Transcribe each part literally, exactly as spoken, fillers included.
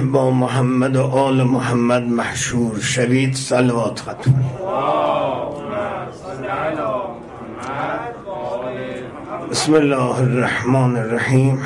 با محمد و آل محمد محشور شوید. صلوات ختم. بسم الله الرحمن الرحیم.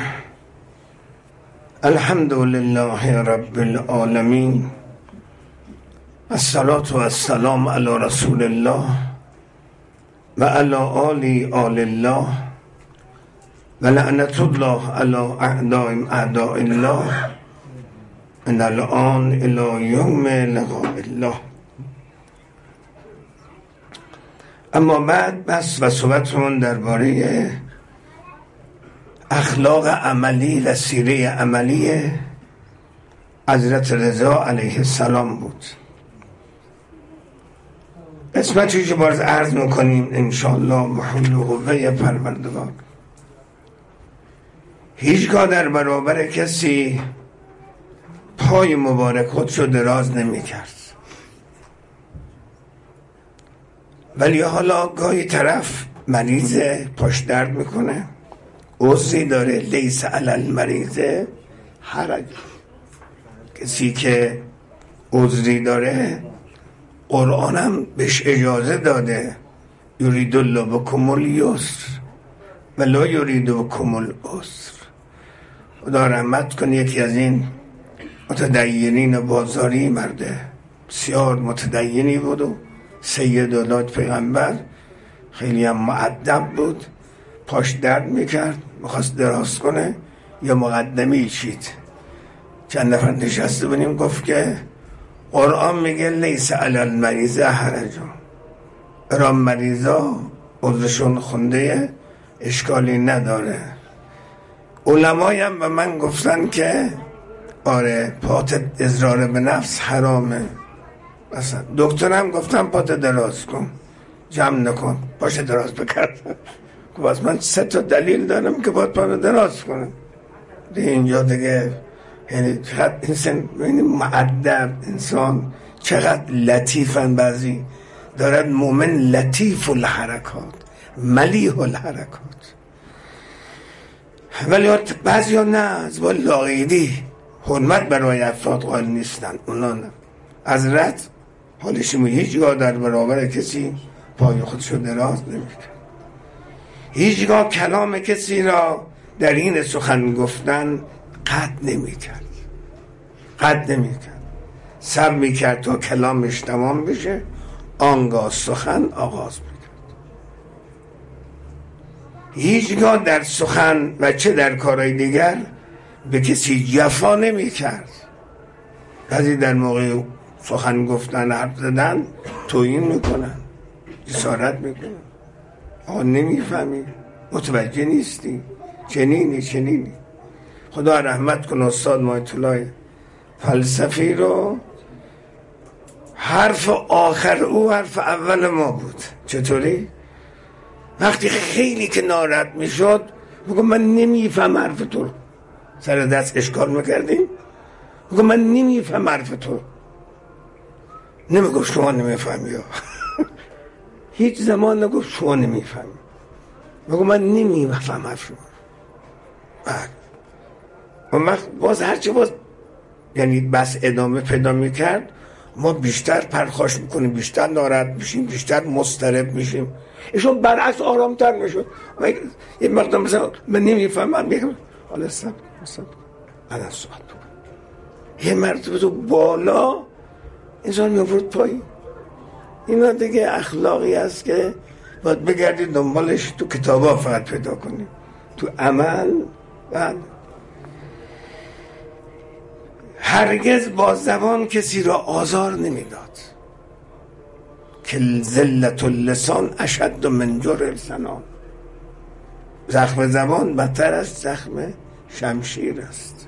الحمد لله رب العالمین، الصلاة و السلام علی رسول الله و علی آل آل الله و لعنت الله علی اعداء اعداء الله من الان الی یوم لقاء الله. اما بعد بس و صحبتمون درباره اخلاق عملی و سیره عملی حضرت رضا علیه السلام بود. قسمتی که باز عرض میکنیم انشاءالله بحول و قوه پروردگار. هیچگاه در برابر کسی پای مبارک خودشو دراز نمی کرد، ولی حالا گاهی طرف مریضه، پاش درد میکنه، عذری داره، لیس علی المریض حرج. کسی که عذری داره قرآن هم بهش اجازه داده، یرید الله بکم الیسر و لا یرید بکم العسر. خدا رحمت کنه. یکی از این متدینین بازاری، مرده بسیار متدینی بود و سید اولاد پیغمبر، خیلی هم مؤدب بود. پاش درد میکرد، میخواست دراز کنه، یا مقدمی چید. چند نفر نشسته بودیم، گفت که قرآن میگه لیس علی المریض حرج، برای مریضا عذرشون خونده، اشکالی نداره. علمای هم به من گفتن که آره پات اضرار به نفس حرامه. مثلا دکترم گفتم پات دراز کن، جمع نکن، پاش دراز بکرد. خب از من سه تا دلیل دارم که باید پانو دراز کنم. دیگه اینجا دیگه یعنی چقدر انسان مؤدب، انسان چقدر لطیفن. بعضی دارد مومن لطیف الحرکات ملیح الحرکات، ولی بعضی ها نه، از با لاغیدی حرمت برای افراد قائل نیستن. اونا نه. حضرت حالشون هیچگاه در برابر کسی پای خودشو دراز نمیکرد، هیچگاه کلام کسی را در این سخن گفتن قطع نمیکرد، قطع نمیکرد، صبر میکرد تا کلامش تمام بشه، آنگاه سخن آغاز میکرد. هیچگاه در سخن و چه در کارهای دیگر به کسی جفا نمیکرد. بعضی در موقع سخن گفتن، حرف زدن توهین میکنن، جسارت میکنن. آقا نمیفهمی، متوجه نیستی، چنینی چنینی. خدا رحمت کنه استاد مایت الله فلسفی رو. حرف آخر او حرف اول ما بود. چطوری؟ وقتی خیلی که ناراحت میشد بگم من نمیفهم حرف تو، سر دست اشکال میکردیم، بگم من نمیفهم حرف تو. نمیگفت شما نمیفهمی یا هیچ زمان نگفت شما نمیفهمی، بگم من نمیفهم حرف شما. بعد اون وقت باز هرچی باز یعنی بس ادامه پیدا میکرد، ما بیشتر پرخاش میکنیم، بیشتر ناراحت میشیم، بیشتر مضطرب میشیم. ایشون برعکس آرامتر میشد. یه مقدار مثلا من نمیفهمم، میگم حالا سب سب بعد از صحبت یه مرتبه تو بالا انسان میفرد پایین. اینا دیگه اخلاقی است که باید بگردید دنبالش، تو کتابا فقط پیدا کنید، تو عمل. بعد هرگز با زبان کسی را آزار نمیداد، که ذلت اللسان اشد من جرح السنان. زخم زبان بدتر از زخم شمشیر است.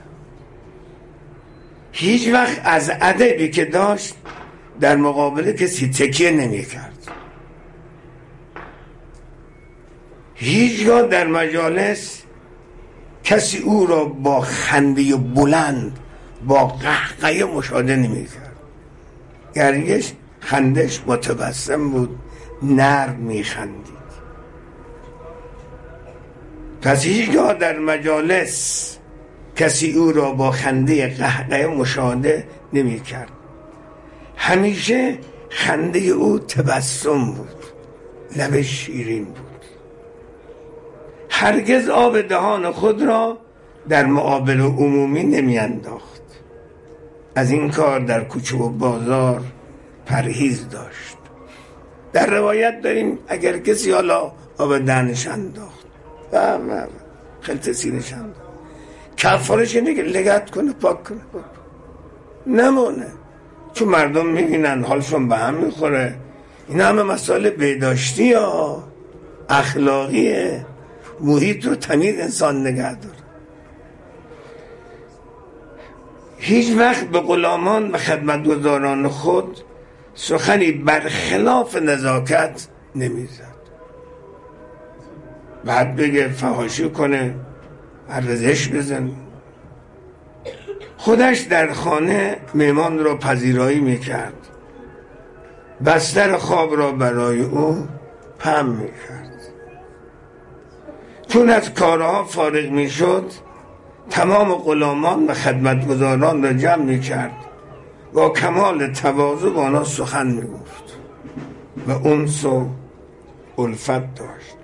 هیچ وقت از ادبی که داشت در مقابل کسی تکیه نمی کرد. هیچگاه در مجالس کسی او را با خنده بلند، با قهقه مشاهده نمی کرد. گرگش خندش متبسم بود، نرم می خندید. پس هیچگاه در مجالس کسی او را با خنده قهقه مشاهده نمی کرد. همیشه خنده او تبسم بود، لبش شیرین بود. هرگز آب دهان خود را در مقابل عمومی نمی انداخت. از این کار در کوچه و بازار پرهیز داشت. در روایت داریم اگر کسی حالا آب دهنش انداخت و خلط سینش انداخت، کفارش اینه که لگت کنه، پاک کنه، پاک. نمونه، چون مردم میبینن حالشون به هم میخوره. این همه مسائل بهداشتی ها، اخلاقیه، محیط رو تمیز انسان نگه داره. هیچ وقت به غلامان و خدمتگزاران خود سخنی برخلاف نزاکت نمیزد. بعد بگه فحاشی کنه، ارزش بزن. خودش در خانه مهمان را پذیرایی میکرد، بستر خواب را برای او پهن میکرد. چون از کارها فارغ میشد تمام غلامان و خدمتگزاران را جمع میکرد، با کمال تواضع با آنها سخن میگفت و انس و الفت داشت.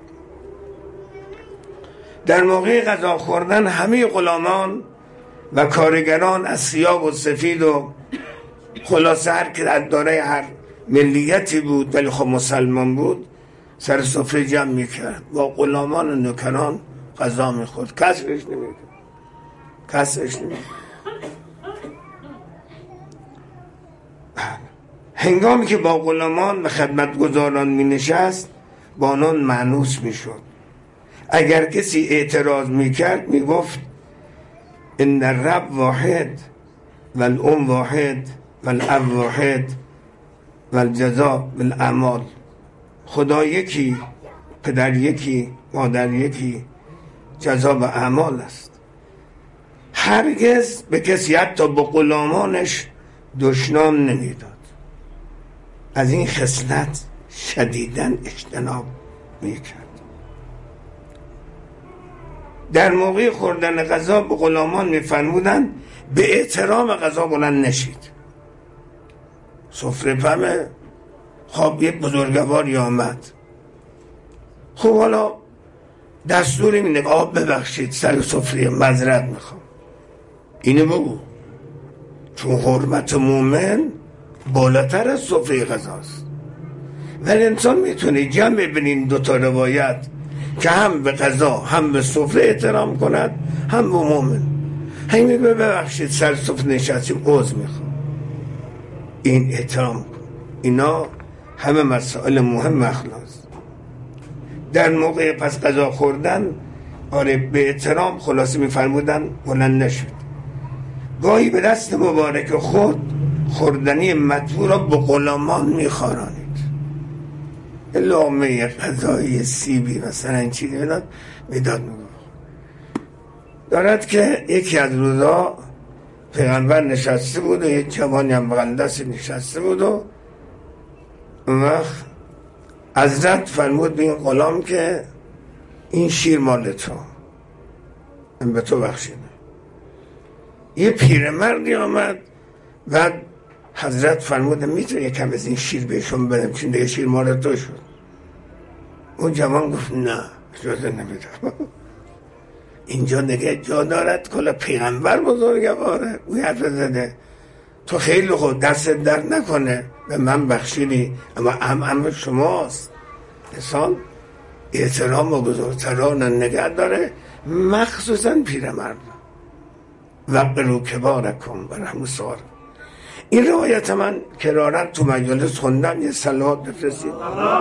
در موقع غذا خوردن همه غلامان و کارگران از سیاه و سفید و خلاصه هر که از دارای هر ملیتی بود ولی خب مسلمان بود سر سفره جمع میکرد، با غلامان و نوکران غذا میخورد، کسرش نمیکرد کسرش نمیکرد. هنگامی که با غلامان و خدمتگزاران می نشست با آنان مانوس می شد. اگر کسی اعتراض می کرد می گفت ان الرب واحد و الام واحد و الاب واحد و الجزا بالاعمال. خدا یکی، پدر یکی، مادر یکی، جزا به اعمال است. هرگز به کسی حتی به غلامانش دشنام نمیداد. از این خصلت شدیداً اجتناب میکرد. در موقع خوردن غذا به غلامان میفرمودند به احترام غذا بلند نشید. سفره پمه، خب یک بزرگواری آمد، خب حالا دستوری می نگاه ببخشید سر سفره معذرت میخوام، اینو بگو، چون حرمت مومن بالاتر از سفره غذاست. ولی انسان میتونه جمع ببینین دوتا روایت که هم به غذا هم به سفره احترام کند، هم به مومن. همین ببخشید سر سفره نشستیم، عذر میخوام، این احترام کن. اینا همه مسائل مهم اخلاق. در موقع پس غذا خوردن آره به احترام خلاصه میفرمودن بلند نشد. گاهی به دست مبارک خود خوردنی مطبوع را به غلامان میخارانید. لقمه غذایی سیبی مثلا این چیزی میداد میداد میگفت. دارد که یکی از روزا پیغمبر نشسته بود و یک جوانی هم بغل دست نشسته بود و اون وقت حضرت فرمود به این غلام که این شیر مال تو، این به تو بخشیده. یه پیرمردی آمد و حضرت فرمود میتونه یکم از این شیر بهشون بدم چون دیگه شیر مال تو شد. اون جوان گفت نه اجازه نمیدم. اینجا دیگه جا دارد کلا پیغمبر بزرگواره او حرف زده، تو خیلی خود دست در نکنه به من بخشیدی، اما ام ام شماست. انسان احترام و بزرگتران نگه داره، مخصوصا پیرمرد. وقروا کبارکم و رحموا صغارکم. این روایت من کرارن تو مجلس خوندم، یه صلوات بفرستید.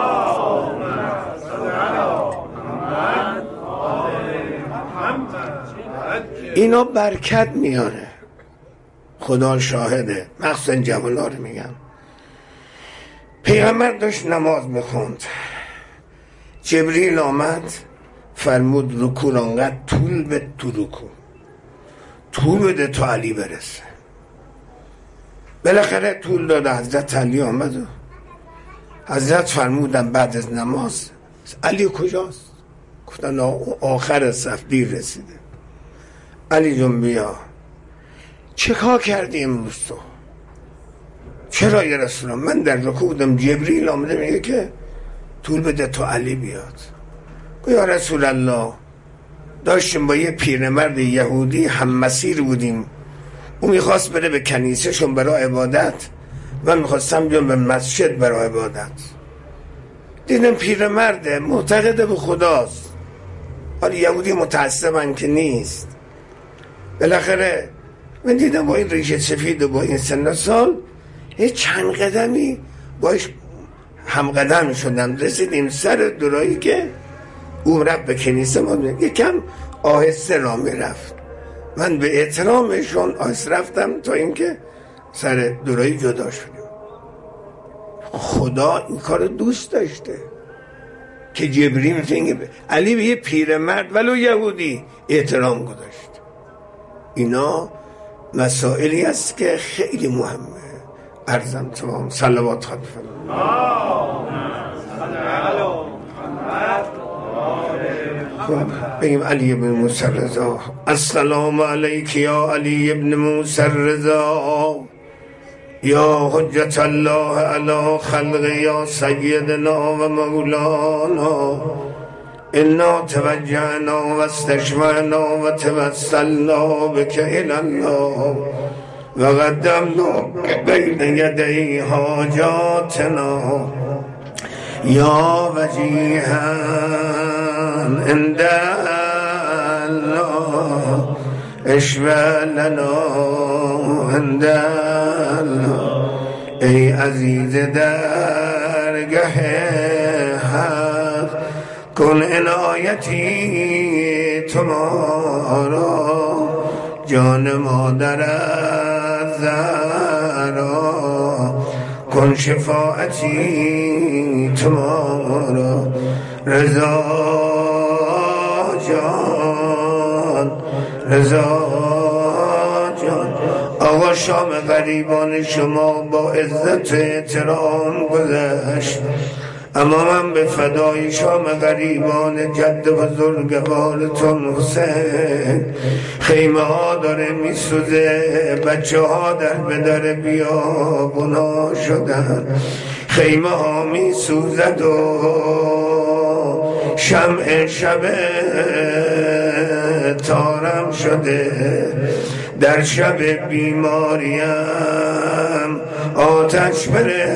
اینا برکت میاره، خدا شاهده، مخصوصا جوانا رو میگم. پیغمبر داشت نماز میخوند، جبریل آمد فرمود رکوع انقدر طول به تو رکوع طول بده تا علی برسه. بالاخره طول داده، حضرت علی آمد و حضرت فرمودن بعد از نماز علی کجاست؟ گفتن آخر صف دیر رسیده. علی جون بیا، چه کار کردی امروز تو؟ چرا یا رسول الله؟ من در رکوع بودم، جبریل آمده میگه که طول بده تو علی بیاد. یا رسول الله داشتیم با یه پیرمرد یهودی هم مسیر بودیم، او میخواست بره به کنیسهشون برای عبادت، من میخواستم بیام به مسجد برای عبادت. دیدم پیرمرد معتقد به خداست، حالا یهودی متعصبن که نیست. بالاخره من دیدم با این ریشه سفید و با این سن سال یه چند قدمی باش هم قدم شدم، رسیدیم سر درایی که او رفت به کنیسه، ما یکم آهسته را میرفت، من به احترامشون آهسته رفتم تا اینکه سر درایی جدا شدیم. خدا این کار دوست داشته که جبریل میتونه علی به یه پیرمرد ولو یهودی احترام گذاشت. اینا مسائلی است که خیلی مهمه. عرضم تمام. صلوات خواهد بگیم علی ابن موسی رضا. السلام علیک یا علی ابن موسی رضا، یا حجت الله علی خلق، یا سیدنا و مولانا، انا توجهنا و استشفعنا و توسلنا بک الی الله و قدمنا بین یدی حاجاتنا، یا وجیها عند الله اشفع لنا عند الله. ای عزیز درگه حق کن عنایتی تمارا، جان مادر زهرا کن شفاعتی تمارا. رضا جان رضا جان، آقا شام غریبان شما با عزت احترام گذشت، اما من به فدای شام غریبان جد بزرگوارتون حسین، خیمه ها داره میسوزه، بچه ها در به در بیابونا شدن، خیمه ها میسوزد و شمع شب تارم شده، در شب بیماریم آتش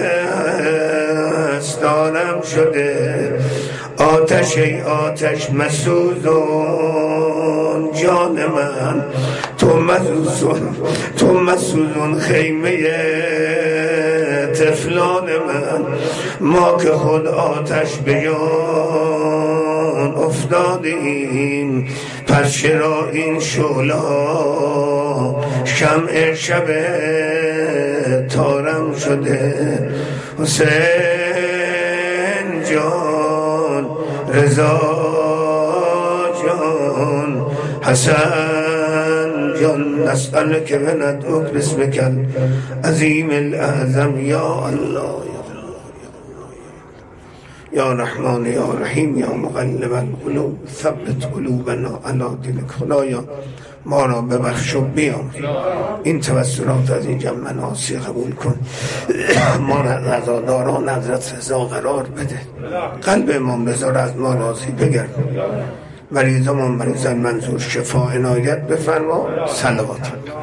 پرستانم شده. آتش ای آتش مسوزون جان من، تو مسوزون تو مسوزون خیمه طفلان من، ما که خود آتش به جان افتادیم، پس چرا این شعلا شمع شب تارم شده. حسین جان رضا جان حسن جان، نسألك و ندعوك باسمك العظیم الاعظم یا الله یا رحمان یا رحیم یا مقلب القلوب ثبت قلوبنا علی دینک. خدایا ما را ببخش و بیامرز، این توسلات از این جمع مناسی قبول کن، ما را رضاداران حضرت رضا قرار بده، قلب امام رضا را از ما راضی بگرد، مریضمان مریضان منظور شفا عنایت بفرما. صلوات